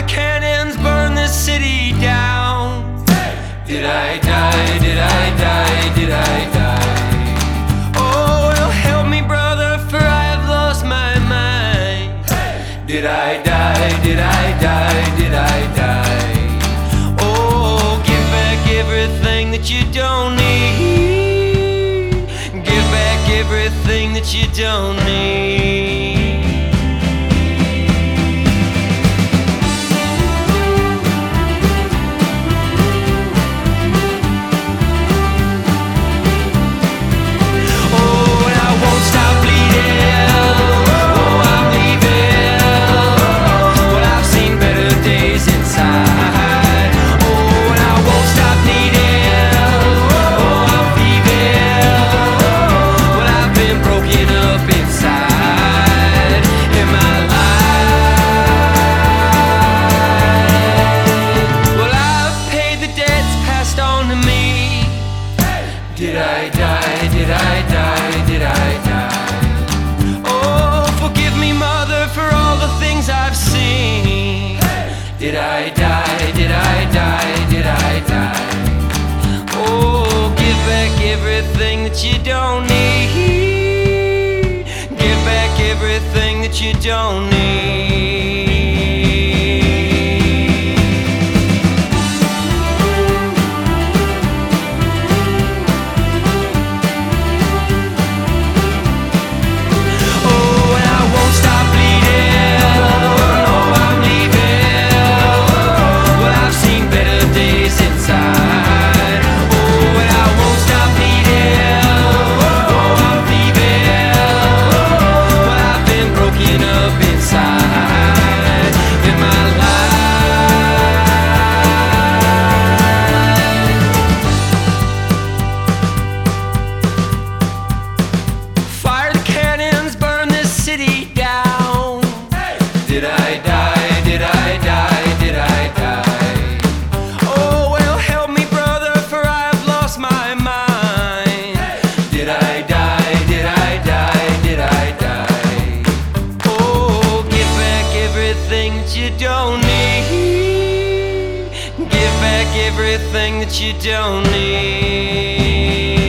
the cannons, burn the city down. Did I die? Did I die? Did I die? Oh, well, help me, brother, for I have lost my mind. Did I die? Did I die? Did I die? Oh, give back everything that you don't need. Give back everything that you don't need. Did I die? Did I die? Did I die? Oh, forgive me, mother, for all the things I've seen. Did I die? Did I die? Did I die? Oh, give back everything that you don't need. Give back everything that you don't need. Did I die? Did I die? Did I die? Oh, well, help me, brother, for I have lost my mind. Did I die? Did I die? Did I die? Oh, give back everything that you don't need. Give back everything that you don't need.